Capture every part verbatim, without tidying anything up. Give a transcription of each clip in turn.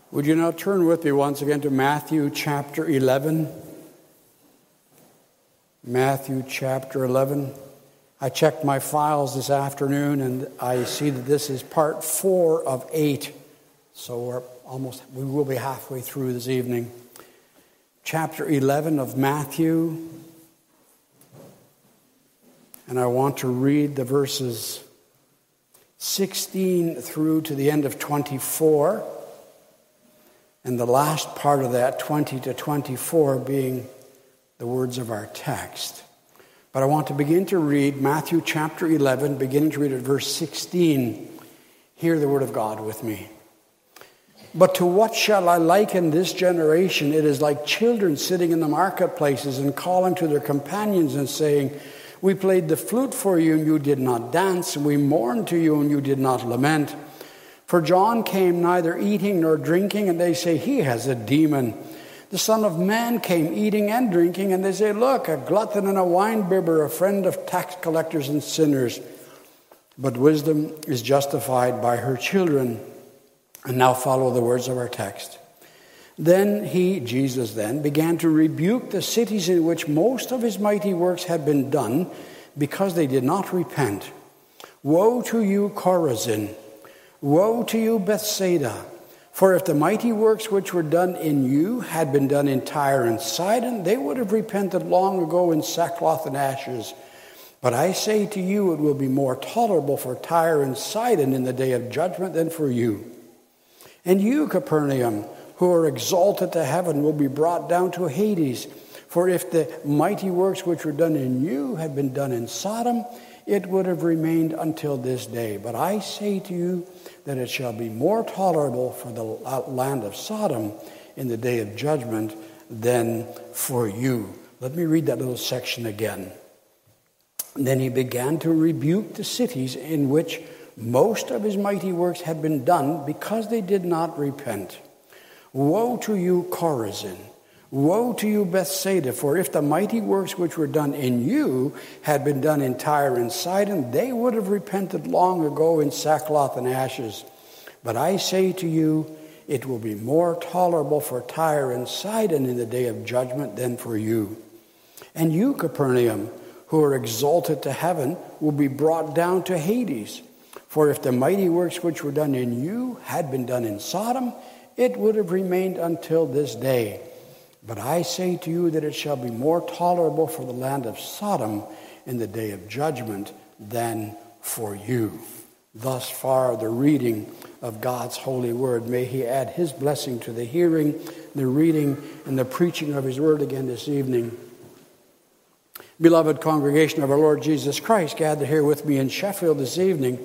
Would you now turn with me once again to Matthew chapter eleven? Matthew chapter eleven. I checked my files this afternoon and I see that this is part four of eight. So we're almost, we will be halfway through this evening. Chapter eleven of Matthew. And I want to read the verses sixteen through to the end of twenty-four. And the last part of that, twenty to twenty-four, being the words of our text. But I want to begin to read Matthew chapter eleven, beginning to read at verse sixteen. Hear the word of God with me. But to what shall I liken this generation? It is like children sitting in the marketplaces and calling to their companions and saying, we played the flute for you and you did not dance, and we mourned to you and you did not lament. For John came neither eating nor drinking, and they say, he has a demon. The Son of Man came eating and drinking, and they say, look, a glutton and a winebibber, a friend of tax collectors and sinners. But wisdom is justified by her children. And now follow the words of our text. Then he, Jesus then, began to rebuke the cities in which most of his mighty works had been done, because they did not repent. Woe to you, Chorazin! Woe to you, Bethsaida! For if the mighty works which were done in you had been done in Tyre and Sidon, they would have repented long ago in sackcloth and ashes. But I say to you, it will be more tolerable for Tyre and Sidon in the day of judgment than for you. And you, Capernaum, who are exalted to heaven, will be brought down to Hades. For if the mighty works which were done in you had been done in Sodom, it would have remained until this day. But I say to you that it shall be more tolerable for the land of Sodom in the day of judgment than for you. Let me read that little section again. Then he began to rebuke the cities in which most of his mighty works had been done, because they did not repent. Woe to you, Chorazin! Woe to you, Bethsaida! For if the mighty works which were done in you had been done in Tyre and Sidon, they would have repented long ago in sackcloth and ashes. But I say to you, it will be more tolerable for Tyre and Sidon in the day of judgment than for you. And you, Capernaum, who are exalted to heaven, will be brought down to Hades. For if the mighty works which were done in you had been done in Sodom, it would have remained until this day. But I say to you that it shall be more tolerable for the land of Sodom in the day of judgment than for you. Thus far the reading of God's holy word. May he add his blessing to the hearing, the reading, and the preaching of his word again this evening. Beloved congregation of our Lord Jesus Christ, gathered here with me in Sheffield this evening,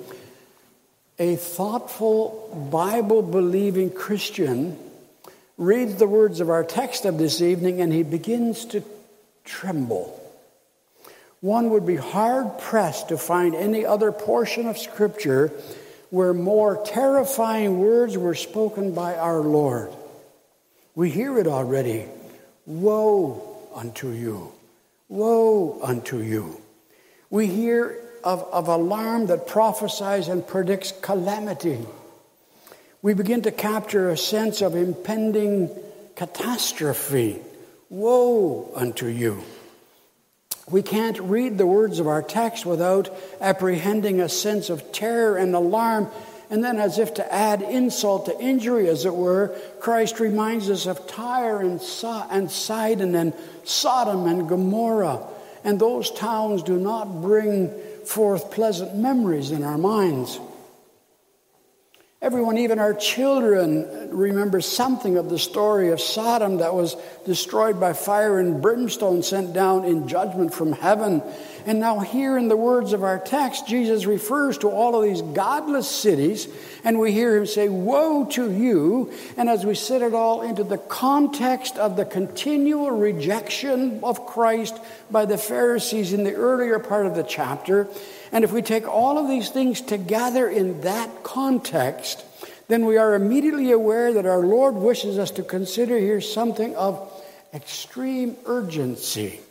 a thoughtful, Bible-believing Christian reads the words of our text of this evening and he begins to tremble. One would be hard-pressed to find any other portion of Scripture where more terrifying words were spoken by our Lord. We hear it already. Woe unto you! Woe unto you! We hear Of, of alarm that prophesies and predicts calamity. We begin to capture a sense of impending catastrophe. Woe unto you. We can't read the words of our text without apprehending a sense of terror and alarm. And then, as if to add insult to injury, as it were, Christ reminds us of Tyre and, so- and Sidon and Sodom and Gomorrah. And those towns do not bring forth pleasant memories in our minds. Everyone, even our children, remembers something of the story of Sodom that was destroyed by fire and brimstone sent down in judgment from heaven. And now here in the words of our text, Jesus refers to all of these godless cities, and we hear him say, woe to you. And as we set it all into the context of the continual rejection of Christ by the Pharisees in the earlier part of the chapter, and if we take all of these things together in that context, then we are immediately aware that our Lord wishes us to consider here something of extreme urgency.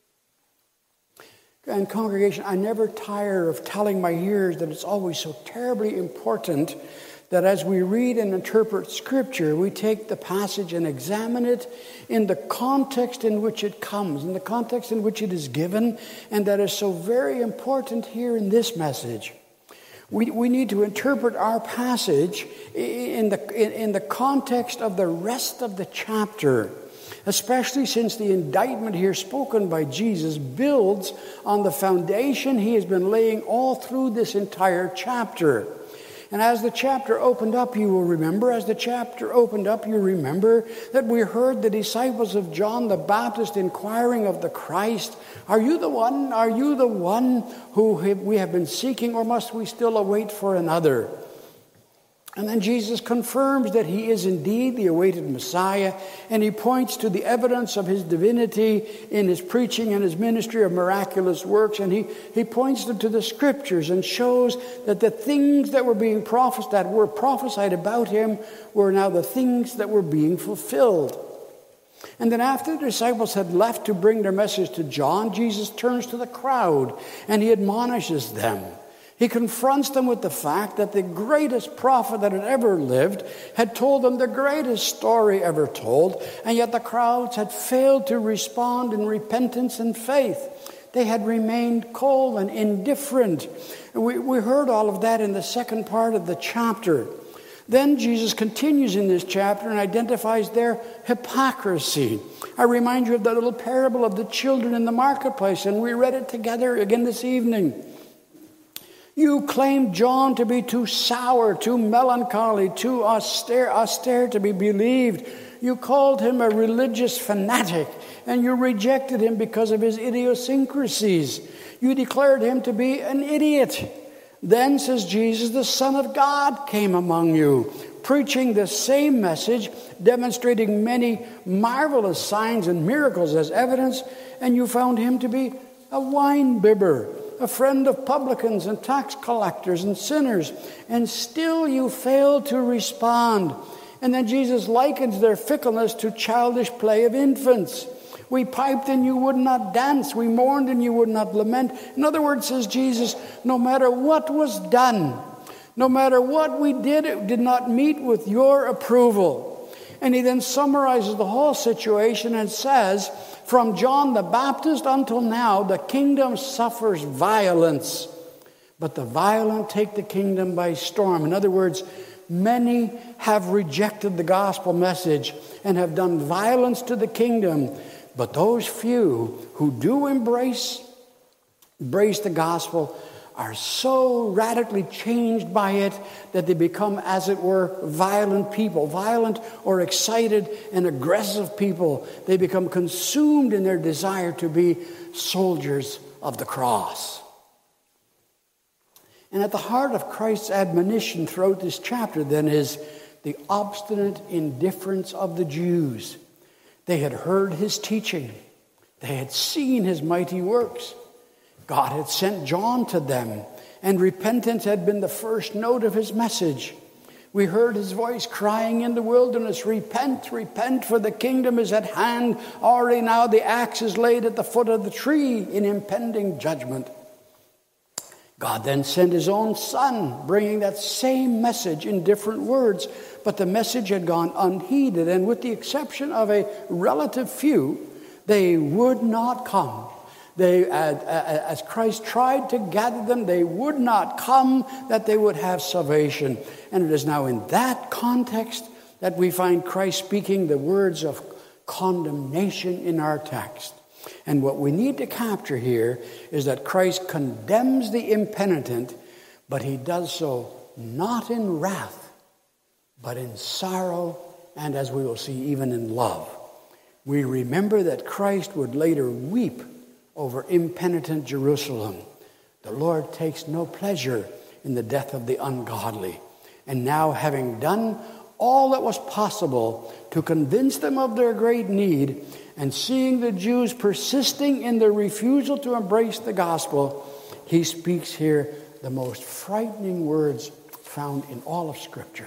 And congregation, I never tire of telling my hearers that it's always so terribly important that as we read and interpret Scripture, we take the passage and examine it in the context in which it comes, in the context in which it is given, and that is so very important here in this message. We, we need to interpret our passage in the, in, in the context of the rest of the chapter, especially since the indictment here spoken by Jesus builds on the foundation he has been laying all through this entire chapter. And as the chapter opened up, you will remember, as the chapter opened up, you remember that we heard the disciples of John the Baptist inquiring of the Christ, "Are you the one? Are you the one who we have been seeking, or must we still await for another?" And then Jesus confirms that he is indeed the awaited Messiah, and he points to the evidence of his divinity in his preaching and his ministry of miraculous works, and he, he points them to the Scriptures and shows that the things that were being prophesied, that were prophesied about him, were now the things that were being fulfilled. And then after the disciples had left to bring their message to John, Jesus turns to the crowd and he admonishes them. He confronts them with the fact that the greatest prophet that had ever lived had told them the greatest story ever told, and yet the crowds had failed to respond in repentance and faith. They had remained cold and indifferent. We, we heard all of that in the second part of the chapter. Then Jesus continues in this chapter and identifies their hypocrisy. I remind you of the little parable of the children in the marketplace, and we read it together again this evening. You claimed John to be too sour, too melancholy, too austere, austere to be believed. You called him a religious fanatic, and you rejected him because of his idiosyncrasies. You declared him to be an idiot. Then, says Jesus, the Son of God came among you, preaching the same message, demonstrating many marvelous signs and miracles as evidence, and you found him to be a wine-bibber, a friend of publicans and tax collectors and sinners, and still you failed to respond. And then Jesus likens their fickleness to childish play of infants. We piped and you would not dance. We mourned and you would not lament. In other words, says Jesus, no matter what was done, no matter what we did, it did not meet with your approval. And he then summarizes the whole situation and says, from John the Baptist until now, the kingdom suffers violence, but the violent take the kingdom by storm. In other words, many have rejected the gospel message and have done violence to the kingdom, but those few who do embrace, embrace the gospel are so radically changed by it that they become, as it were, violent people, violent or excited and aggressive people. They become consumed in their desire to be soldiers of the cross. And at the heart of Christ's admonition throughout this chapter, then, is the obstinate indifference of the Jews. They had heard his teaching. They had seen his mighty works. God had sent John to them, and repentance had been the first note of his message. We heard his voice crying in the wilderness, repent, repent, for the kingdom is at hand. Already now the axe is laid at the foot of the tree in impending judgment. God then sent his own son, bringing that same message in different words, but the message had gone unheeded, and with the exception of a relative few, they would not come. They, as Christ tried to gather them, they would not come that they would have salvation. And it is now in that context that we find Christ speaking the words of condemnation in our text. And what we need to capture here is that Christ condemns the impenitent, but he does so not in wrath, but in sorrow, and as we will see, even in love. We remember that Christ would later weep over impenitent Jerusalem. The Lord takes no pleasure in the death of the ungodly. And now, having done all that was possible to convince them of their great need, and seeing the Jews persisting in their refusal to embrace the gospel, he speaks here the most frightening words found in all of Scripture.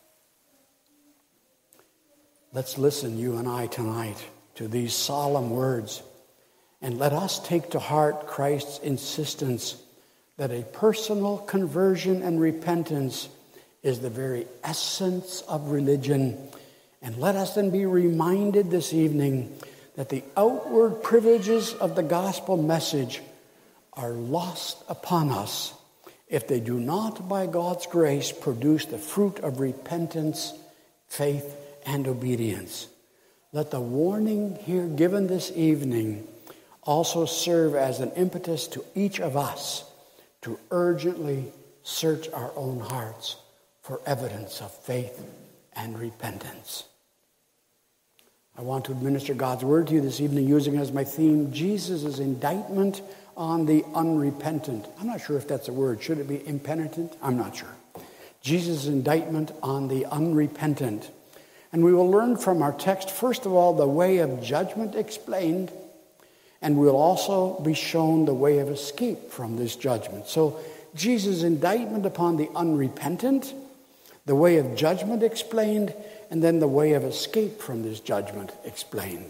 Let's listen, you and I, tonight, to these solemn words. And let us take to heart Christ's insistence that a personal conversion and repentance is the very essence of religion. And let us then be reminded this evening that the outward privileges of the gospel message are lost upon us if they do not, by God's grace, produce the fruit of repentance, faith, and obedience. Let the warning here given this evening also serve as an impetus to each of us to urgently search our own hearts for evidence of faith and repentance. I want to administer God's word to you this evening using as my theme Jesus' indictment on the unrepentant. I'm not sure if that's a word. Should it be impenitent? I'm not sure. Jesus' indictment on the unrepentant. And we will learn from our text, first of all, the way of judgment explained, and we'll also be shown the way of escape from this judgment. So Jesus' indictment upon the unrepentant, the way of judgment explained, and then the way of escape from this judgment explained.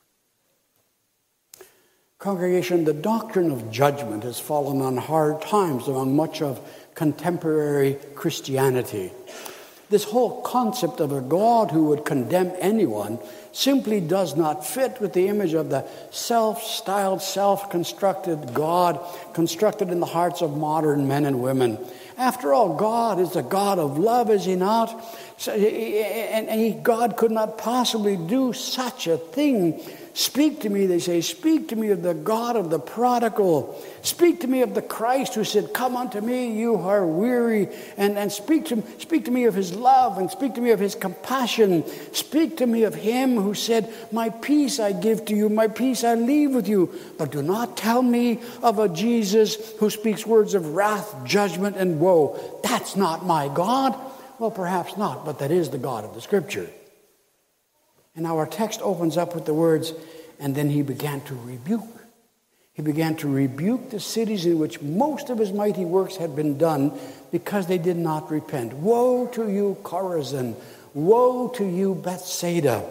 Congregation, the doctrine of judgment has fallen on hard times among much of contemporary Christianity. This whole concept of a God who would condemn anyone simply does not fit with the image of the self-styled, self-constructed God constructed in the hearts of modern men and women. After all, God is a God of love, is he not? So, and, and he, God could not possibly do such a thing. Speak to me, they say, speak to me of the God of the prodigal. Speak to me of the Christ who said, come unto me, you who are weary. And, and speak to, speak to me of his love, and speak to me of his compassion. Speak to me of him who said, my peace I give to you, my peace I leave with you. But do not tell me of a Jesus who speaks words of wrath, judgment, and woe. That's not my God. Well, perhaps not, but that is the God of the Scripture. And now our text opens up with the words, and then he began to rebuke. He began to rebuke the cities in which most of his mighty works had been done because they did not repent. Woe to you, Chorazin! Woe to you, Bethsaida!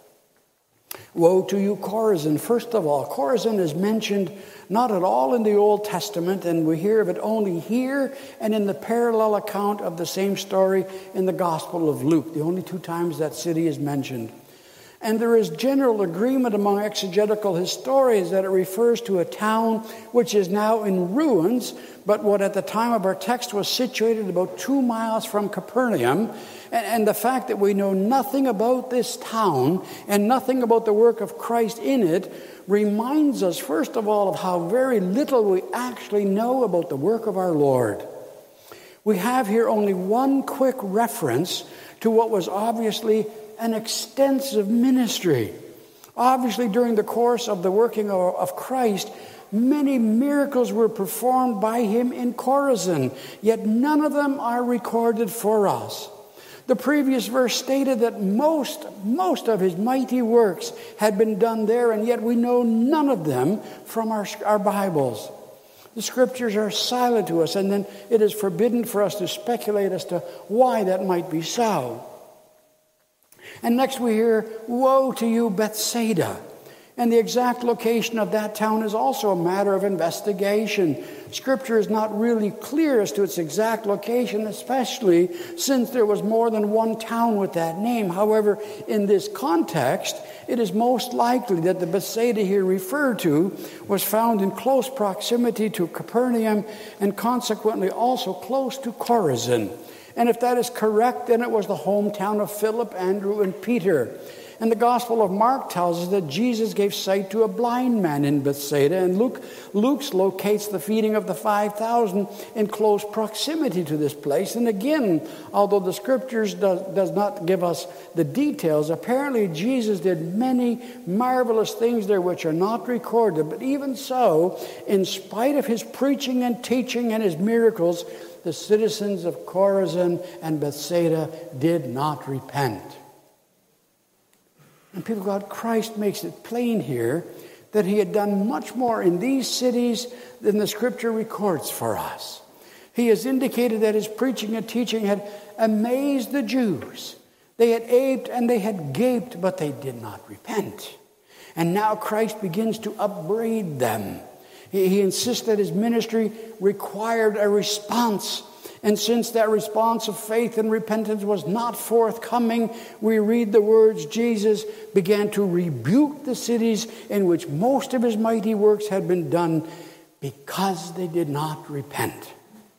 Woe to you, Chorazin! First of all, Chorazin is mentioned not at all in the Old Testament, and we hear of it only here and in the parallel account of the same story in the Gospel of Luke, the only two times that city is mentioned. And there is general agreement among exegetical historians that it refers to a town which is now in ruins, but what at the time of our text was situated about two miles from Capernaum. And, and the fact that we know nothing about this town and nothing about the work of Christ in it reminds us, first of all, of how very little we actually know about the work of our Lord. We have here only one quick reference to what was obviously an extensive ministry. Obviously, during the course of the working of, of Christ, many miracles were performed by him in Chorazin, yet none of them are recorded for us. The previous verse stated that most, most of his mighty works had been done there, and yet we know none of them from our, our Bibles. The Scriptures are silent to us, and then it is forbidden for us to speculate as to why that might be so. And next we hear, woe to you, Bethsaida. And the exact location of that town is also a matter of investigation. Scripture is not really clear as to its exact location, especially since there was more than one town with that name. However, in this context, it is most likely that the Bethsaida here referred to was found in close proximity to Capernaum and consequently also close to Chorazin. And if that is correct, then it was the hometown of Philip, Andrew, and Peter. And the Gospel of Mark tells us that Jesus gave sight to a blind man in Bethsaida, and Luke Luke's locates the feeding of the five thousand in close proximity to this place. And again, although the Scriptures does, does not give us the details, apparently Jesus did many marvelous things there which are not recorded. But even so, in spite of his preaching and teaching and his miracles, the citizens of Chorazin and Bethsaida did not repent. And people of God, Christ makes it plain here that he had done much more in these cities than the Scripture records for us. He has indicated that his preaching and teaching had amazed the Jews. They had aped and they had gaped, but they did not repent. And now Christ begins to upbraid them. He, he insists that his ministry required a response. And since that response of faith and repentance was not forthcoming, we read the words, Jesus began to rebuke the cities in which most of his mighty works had been done because they did not repent.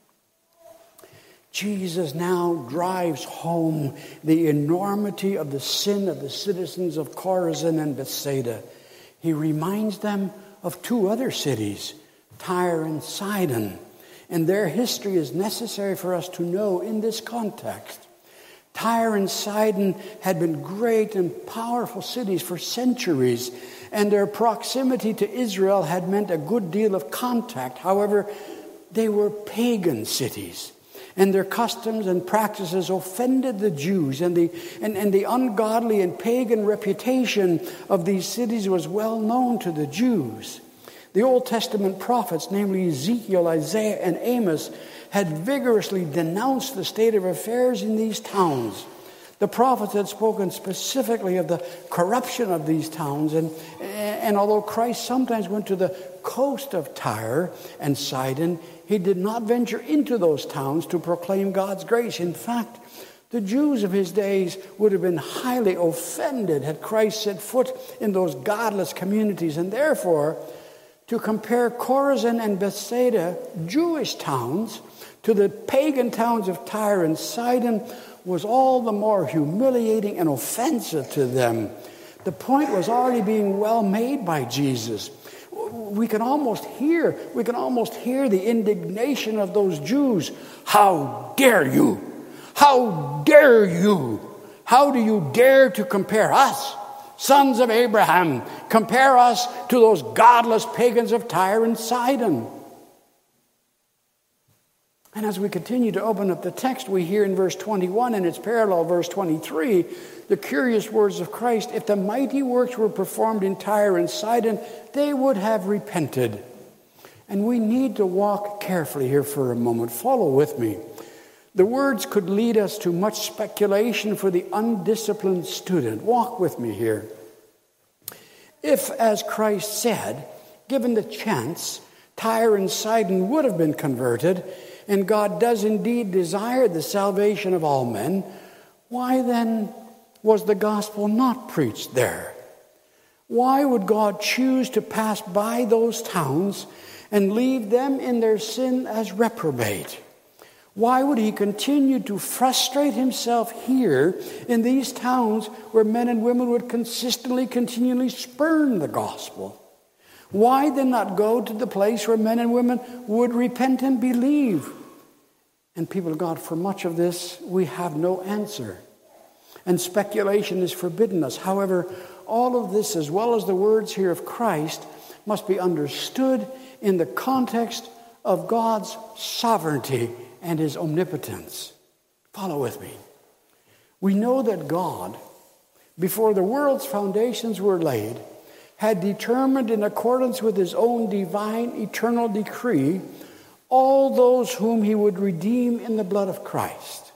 Jesus now drives home the enormity of the sin of the citizens of Chorazin and Bethsaida. He reminds them of two other cities, Tyre and Sidon. And their history is necessary for us to know in this context. Tyre and Sidon had been great and powerful cities for centuries, and their proximity to Israel had meant a good deal of contact. However, they were pagan cities, and their customs and practices offended the Jews, and the, and, and the ungodly and pagan reputation of these cities was well known to the Jews. The Old Testament prophets, namely Ezekiel, Isaiah, and Amos, had vigorously denounced the state of affairs in these towns. The prophets had spoken specifically of the corruption of these towns, and, and although Christ sometimes went to the coast of Tyre and Sidon, he did not venture into those towns to proclaim God's grace. In fact, the Jews of his days would have been highly offended had Christ set foot in those godless communities, and therefore, to compare Chorazin and Bethsaida, Jewish towns, to the pagan towns of Tyre and Sidon was all the more humiliating and offensive to them. The point was already being well made by Jesus. We can almost hear, we can almost hear the indignation of those Jews. How dare you? How dare you? How do you dare to compare us, sons of Abraham, compare us to those godless pagans of Tyre and Sidon? And as we continue to open up the text, we hear in verse twenty-one and its parallel, verse twenty-three, the curious words of Christ, if the mighty works were performed in Tyre and Sidon, they would have repented. And we need to walk carefully here for a moment. Follow with me. The words could lead us to much speculation for the undisciplined student. Walk with me here. If, as Christ said, given the chance, Tyre and Sidon would have been converted, and God does indeed desire the salvation of all men, why then was the gospel not preached there? Why would God choose to pass by those towns and leave them in their sin as reprobate? Why would he continue to frustrate himself here in these towns where men and women would consistently, continually spurn the gospel? Why then not go to the place where men and women would repent and believe? And people of God, for much of this, we have no answer. And speculation is forbidden us. However, all of this, as well as the words here of Christ, must be understood in the context of God's sovereignty and his omnipotence. Follow with me. We know that God, before the world's foundations were laid, had determined in accordance with his own divine eternal decree all those whom he would redeem in the blood of Christ.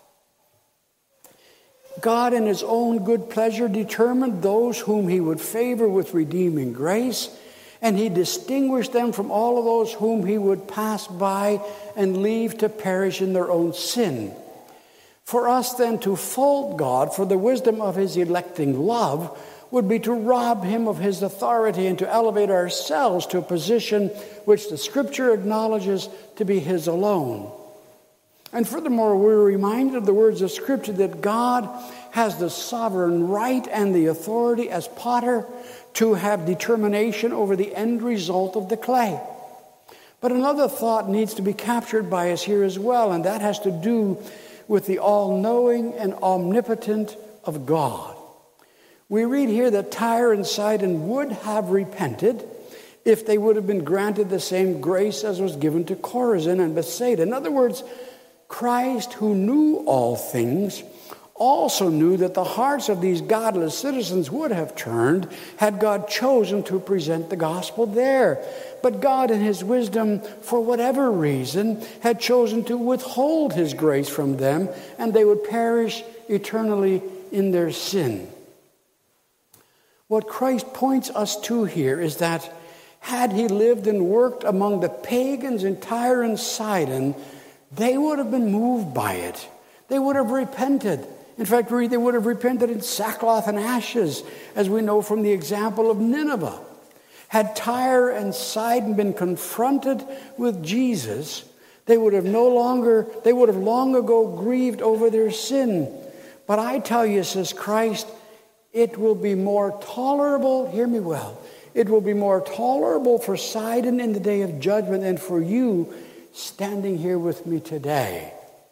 God in his own good pleasure determined those whom he would favor with redeeming grace, and he distinguished them from all of those whom he would pass by and leave to perish in their own sin. For us then to fault God for the wisdom of his electing love would be to rob him of his authority and to elevate ourselves to a position which the Scripture acknowledges to be his alone. And furthermore, we're reminded of the words of Scripture that God has the sovereign right and the authority as potter to have determination over the end result of the clay. But another thought needs to be captured by us here as well, and that has to do with the all-knowing and omnipotent of God. We read here that Tyre and Sidon would have repented if they would have been granted the same grace as was given to Chorazin and Bethsaida. In other words, Christ, who knew all things, also knew that the hearts of these godless citizens would have turned had God chosen to present the gospel there. But God, in his wisdom, for whatever reason, had chosen to withhold his grace from them, and they would perish eternally in their sin. What Christ points us to here is that had he lived and worked among the pagans in Tyre and Sidon, they would have been moved by it. They would have repented. In fact, they would have repented in sackcloth and ashes, as we know from the example of Nineveh. Had Tyre and Sidon been confronted with Jesus, they would have no longer, they would have long ago grieved over their sin. But I tell you, says Christ, it will be more tolerable, hear me well, it will be more tolerable for Sidon in the day of judgment than for you standing here with me today.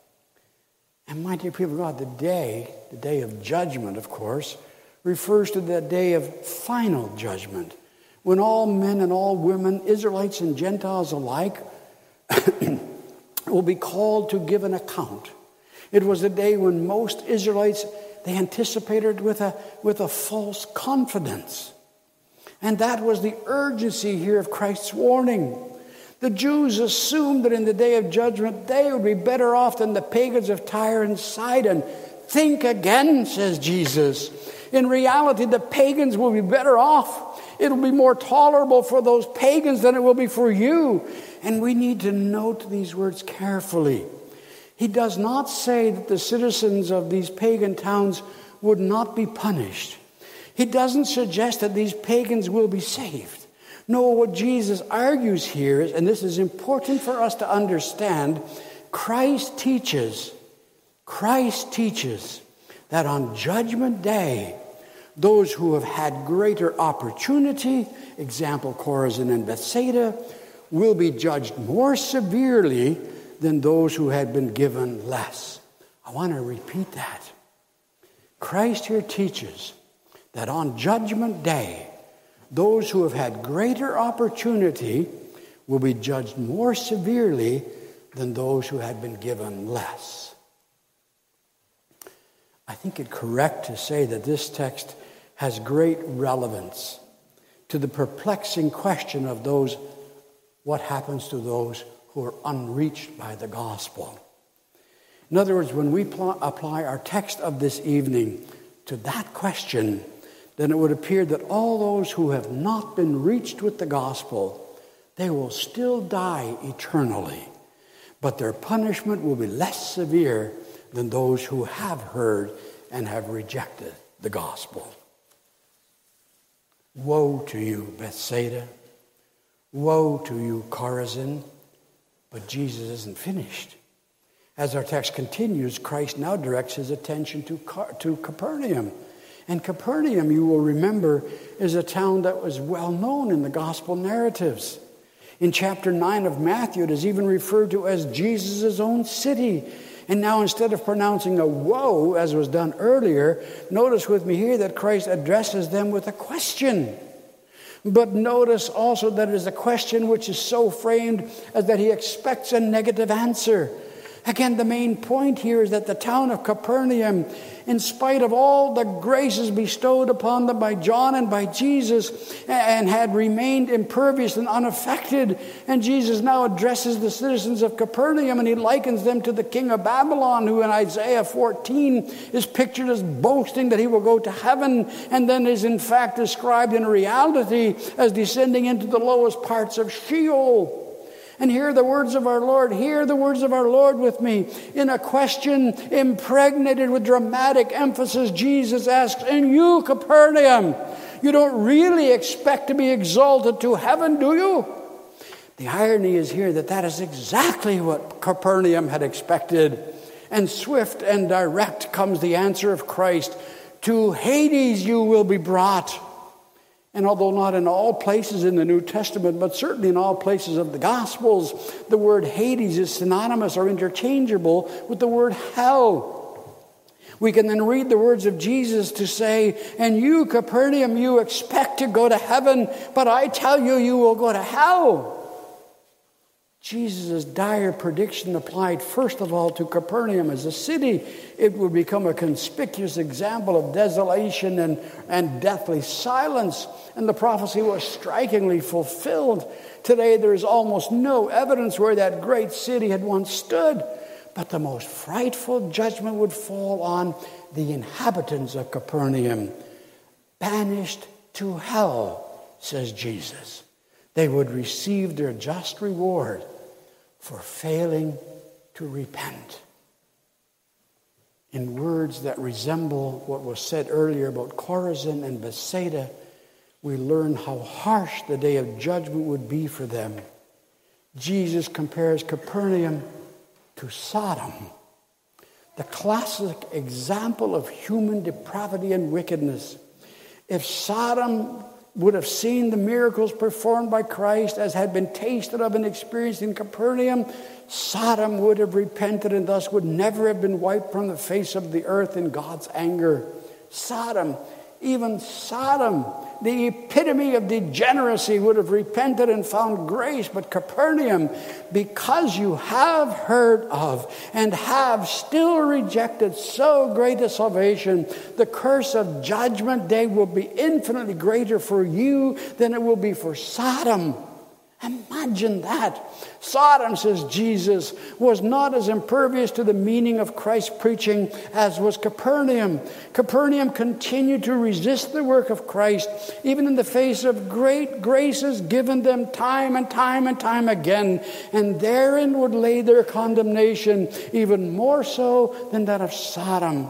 And my dear people of God, the day, the day of judgment, of course, refers to the day of final judgment, when all men and all women, Israelites and Gentiles alike, will be called to give an account. It was a day when most Israelites, they anticipated with a, with a false confidence. And that was the urgency here of Christ's warning. The Jews assumed that in the day of judgment, they would be better off than the pagans of Tyre and Sidon. Think again, says Jesus. In reality, the pagans will be better off. It'll be more tolerable for those pagans than it will be for you. And we need to note these words carefully. He does not say that the citizens of these pagan towns would not be punished. He doesn't suggest that these pagans will be saved. No, what Jesus argues here is, and this is important for us to understand, Christ teaches, Christ teaches that on Judgment Day, those who have had greater opportunity, example Chorazin and Bethsaida, will be judged more severely than those who had been given less. I want to repeat that. Christ here teaches that on Judgment Day, those who have had greater opportunity will be judged more severely than those who had been given less. I think it correct to say that this text has great relevance to the perplexing question of those, what happens to those who are unreached by the gospel. In other words, when we pl- apply our text of this evening to that question, then it would appear that all those who have not been reached with the gospel, they will still die eternally, but their punishment will be less severe than those who have heard and have rejected the gospel. Woe to you, Bethsaida. Woe to you, Chorazin. But Jesus isn't finished. As our text continues, Christ now directs his attention to, Car- to Capernaum. And Capernaum, you will remember, is a town that was well known in the gospel narratives. In chapter nine of Matthew, it is even referred to as Jesus' own city. And now instead of pronouncing a woe, as was done earlier, notice with me here that Christ addresses them with a question. But notice also that it is a question which is so framed as that he expects a negative answer. Again, the main point here is that the town of Capernaum, in spite of all the graces bestowed upon them by John and by Jesus, and had remained impervious and unaffected. And Jesus now addresses the citizens of Capernaum, and he likens them to the king of Babylon, who in Isaiah fourteen is pictured as boasting that he will go to heaven, and then is in fact described in reality as descending into the lowest parts of Sheol. And hear the words of our Lord, hear the words of our Lord with me. In a question impregnated with dramatic emphasis, Jesus asks, and you, Capernaum, you don't really expect to be exalted to heaven, do you? The irony is here that that is exactly what Capernaum had expected. And swift and direct comes the answer of Christ. To Hades you will be brought. And although not in all places in the New Testament, but certainly in all places of the Gospels, the word Hades is synonymous or interchangeable with the word hell. We can then read the words of Jesus to say, and you, Capernaum, you expect to go to heaven, but I tell you, you will go to hell. Jesus' dire prediction applied first of all to Capernaum as a city. It would become a conspicuous example of desolation and, and deathly silence. And the prophecy was strikingly fulfilled. Today there is almost no evidence where that great city had once stood. But the most frightful judgment would fall on the inhabitants of Capernaum. Banished to hell, says Jesus. They would receive their just reward for failing to repent. In words that resemble what was said earlier about Chorazin and Bethsaida, we learn how harsh the day of judgment would be for them. Jesus compares Capernaum to Sodom, the classic example of human depravity and wickedness. If Sodom would have seen the miracles performed by Christ as had been tasted of and experienced in Capernaum, Sodom would have repented and thus would never have been wiped from the face of the earth in God's anger. Sodom, even Sodom, the epitome of degeneracy, would have repented and found grace. But Capernaum, because you have heard of and have still rejected so great a salvation, the curse of judgment day will be infinitely greater for you than it will be for Sodom. Imagine that. Sodom, says Jesus, was not as impervious to the meaning of Christ's preaching as was Capernaum. Capernaum continued to resist the work of Christ, even in the face of great graces given them time and time and time again. And therein would lay their condemnation, even more so than that of Sodom.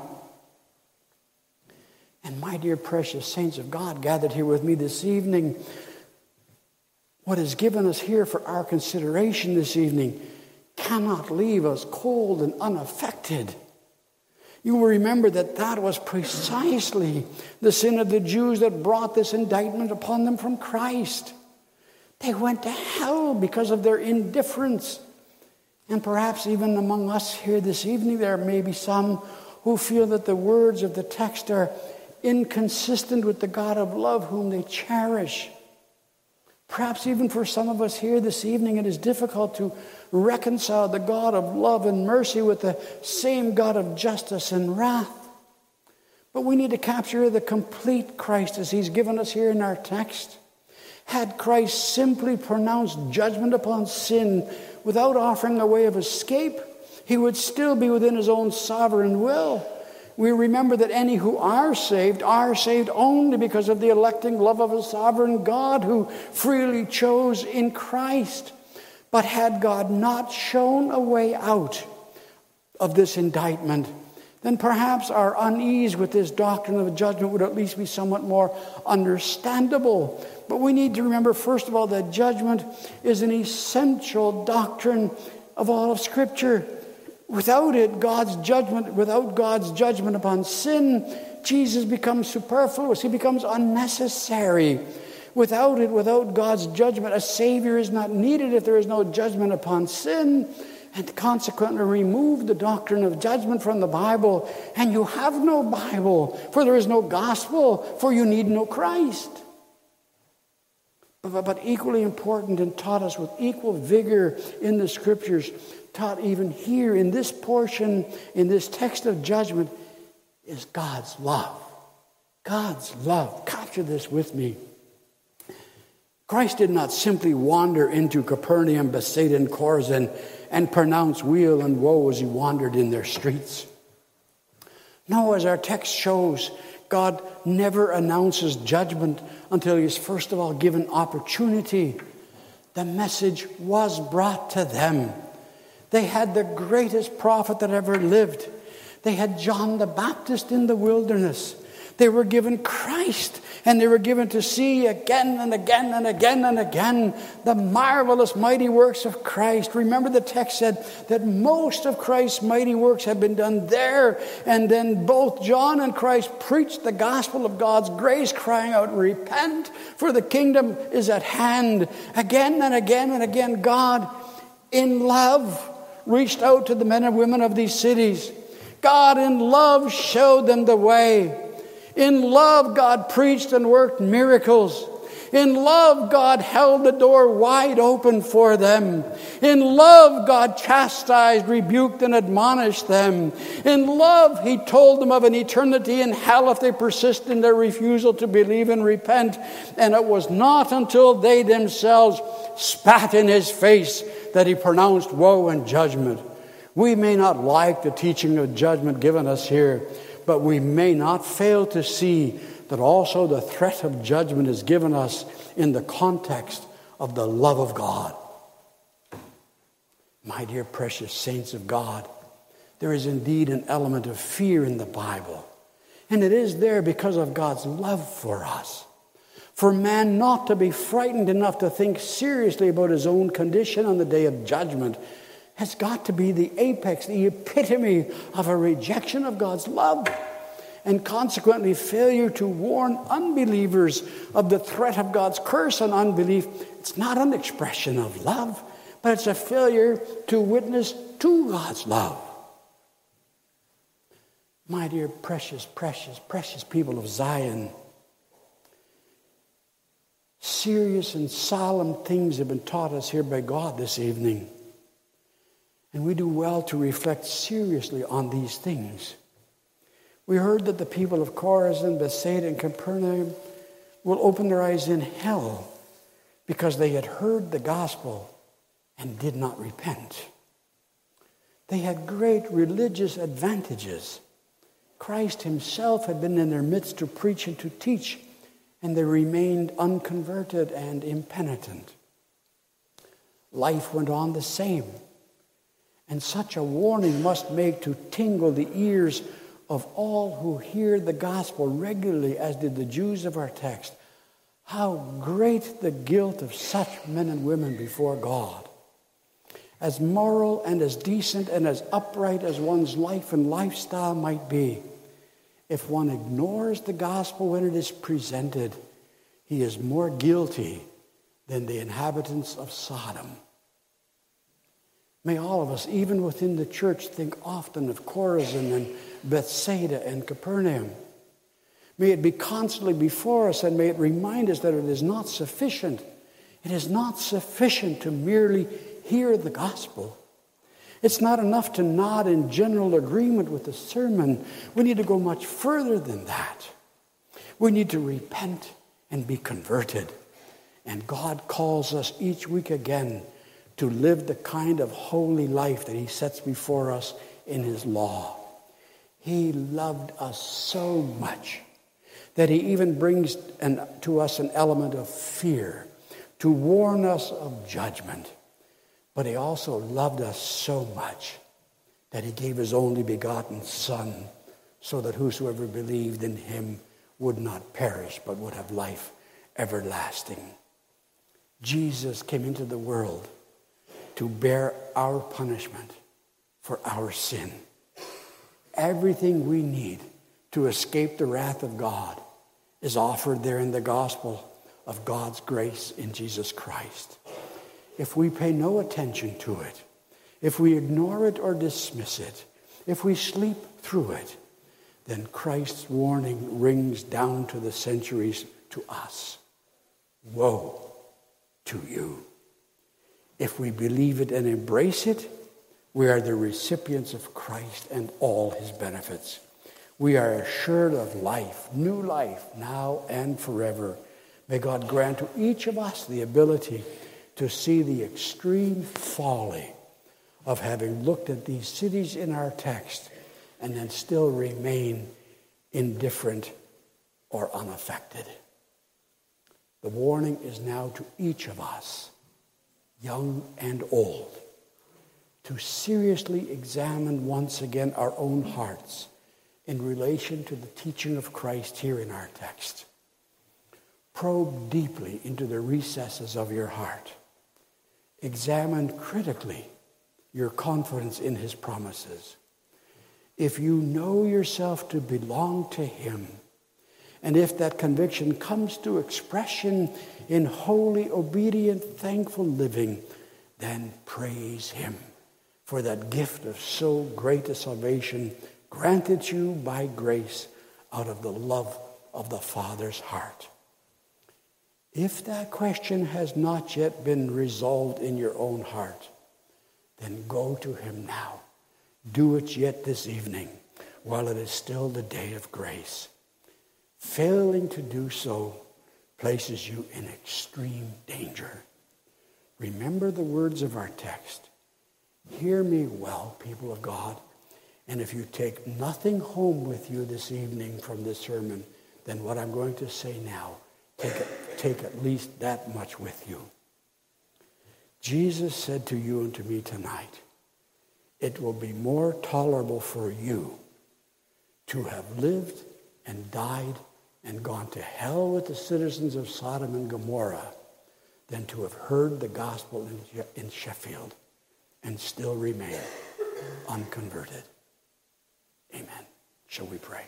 And my dear precious saints of God gathered here with me this evening, what is given us here for our consideration this evening cannot leave us cold and unaffected. You will remember that that was precisely the sin of the Jews that brought this indictment upon them from Christ. They went to hell because of their indifference. And perhaps even among us here this evening, there may be some who feel that the words of the text are inconsistent with the God of love whom they cherish. Perhaps even for some of us here this evening, it is difficult to reconcile the God of love and mercy with the same God of justice and wrath. But we need to capture the complete Christ as he's given us here in our text. Had Christ simply pronounced judgment upon sin without offering a way of escape, he would still be within his own sovereign will. We remember that any who are saved are saved only because of the electing love of a sovereign God who freely chose in Christ. But had God not shown a way out of this indictment, then perhaps our unease with this doctrine of judgment would at least be somewhat more understandable. But we need to remember, first of all, that judgment is an essential doctrine of all of Scripture. Without it, God's judgment, without God's judgment upon sin, Jesus becomes superfluous. He becomes unnecessary. Without it, without God's judgment, a Savior is not needed if there is no judgment upon sin. And consequently, remove the doctrine of judgment from the Bible, and you have no Bible, for there is no gospel, for you need no Christ. But, but equally important and taught us with equal vigor in the Scriptures, taught even here in this portion, in this text of judgment, is God's love. God's love. Capture this with me. Christ did not simply wander into Capernaum, Bethsaida, and Chorazin and pronounce weal and woe as he wandered in their streets. No, as our text shows, God never announces judgment until he is first of all given opportunity. The message was brought to them. They had the greatest prophet that ever lived. They had John the Baptist in the wilderness. They were given Christ, and they were given to see again and again and again and again the marvelous mighty works of Christ. Remember, the text said that most of Christ's mighty works had been done there, and then both John and Christ preached the gospel of God's grace, crying out, "Repent, for the kingdom is at hand." Again and again and again, God, in love, reached out to the men and women of these cities. God, in love, showed them the way. In love, God preached and worked miracles. In love, God held the door wide open for them. In love, God chastised, rebuked, and admonished them. In love, he told them of an eternity in hell if they persist in their refusal to believe and repent. And it was not until they themselves spat in his face that he pronounced woe and judgment. We may not like the teaching of judgment given us here, but we may not fail to see that also the threat of judgment is given us in the context of the love of God. My dear precious saints of God, there is indeed an element of fear in the Bible. And it is there because of God's love for us. For man not to be frightened enough to think seriously about his own condition on the day of judgment has got to be the apex, the epitome of a rejection of God's love. And consequently, failure to warn unbelievers of the threat of God's curse on unbelief. It's not an expression of love, but it's a failure to witness to God's love. My dear precious, precious, precious people of Zion, serious and solemn things have been taught us here by God this evening. And we do well to reflect seriously on these things. We heard that the people of Chorazin, Bethsaida, and Capernaum will open their eyes in hell because they had heard the gospel and did not repent. They had great religious advantages. Christ himself had been in their midst to preach and to teach, and they remained unconverted and impenitent. Life went on the same. And such a warning must make to tingle the ears of all who hear the gospel regularly, as did the Jews of our text. How great the guilt of such men and women before God. As moral and as decent and as upright as one's life and lifestyle might be, if one ignores the gospel when it is presented, he is more guilty than the inhabitants of Sodom. May all of us, even within the church, think often of Chorazin and Bethsaida and Capernaum. May it be constantly before us, and may it remind us that it is not sufficient. It is not sufficient to merely hear the gospel. It's not enough to nod in general agreement with the sermon. We need to go much further than that. We need to repent and be converted. And God calls us each week again to live the kind of holy life that he sets before us in his law. He loved us so much that he even brings an, to us an element of fear to warn us of judgment. But he also loved us so much that he gave his only begotten Son, so that whosoever believed in him would not perish but would have life everlasting. Jesus came into the world to bear our punishment for our sin. Everything we need to escape the wrath of God is offered there in the gospel of God's grace in Jesus Christ. If we pay no attention to it, if we ignore it or dismiss it, if we sleep through it, then Christ's warning rings down to the centuries to us. Woe to you. If we believe it and embrace it, we are the recipients of Christ and all his benefits. We are assured of life, new life, now and forever. May God grant to each of us the ability to see the extreme folly of having looked at these cities in our text and then still remain indifferent or unaffected. The warning is now to each of us, young and old, to seriously examine once again our own hearts in relation to the teaching of Christ here in our text. Probe deeply into the recesses of your heart. Examine critically your confidence in his promises. If you know yourself to belong to him, and if that conviction comes to expression in holy, obedient, thankful living, then praise him for that gift of so great a salvation granted you by grace out of the love of the Father's heart. If that question has not yet been resolved in your own heart, then go to him now. Do it yet this evening, while it is still the day of grace. Failing to do so places you in extreme danger. Remember the words of our text. Hear me well, people of God, and if you take nothing home with you this evening from this sermon, then what I'm going to say now, take, take at least that much with you. Jesus said to you and to me tonight, it will be more tolerable for you to have lived and died and gone to hell with the citizens of Sodom and Gomorrah than to have heard the gospel in Sheffield and still remain unconverted. Amen. Shall we pray?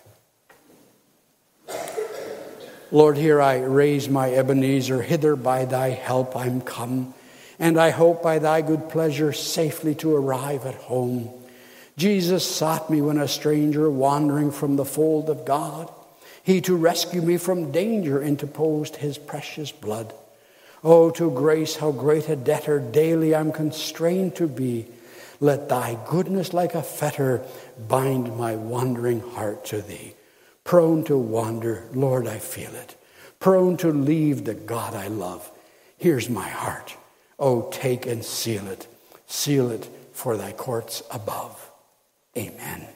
Lord, here I raise my Ebenezer, hither by thy help I'm come, and I hope by thy good pleasure safely to arrive at home. Jesus sought me when a stranger wandering from the fold of God. He to rescue me from danger interposed his precious blood. Oh, to grace how great a debtor daily I'm constrained to be. Let thy goodness like a fetter bind my wandering heart to thee. Prone to wander, Lord, I feel it. Prone to leave the God I love. Here's my heart. Oh, take and seal it. Seal it for thy courts above. Amen.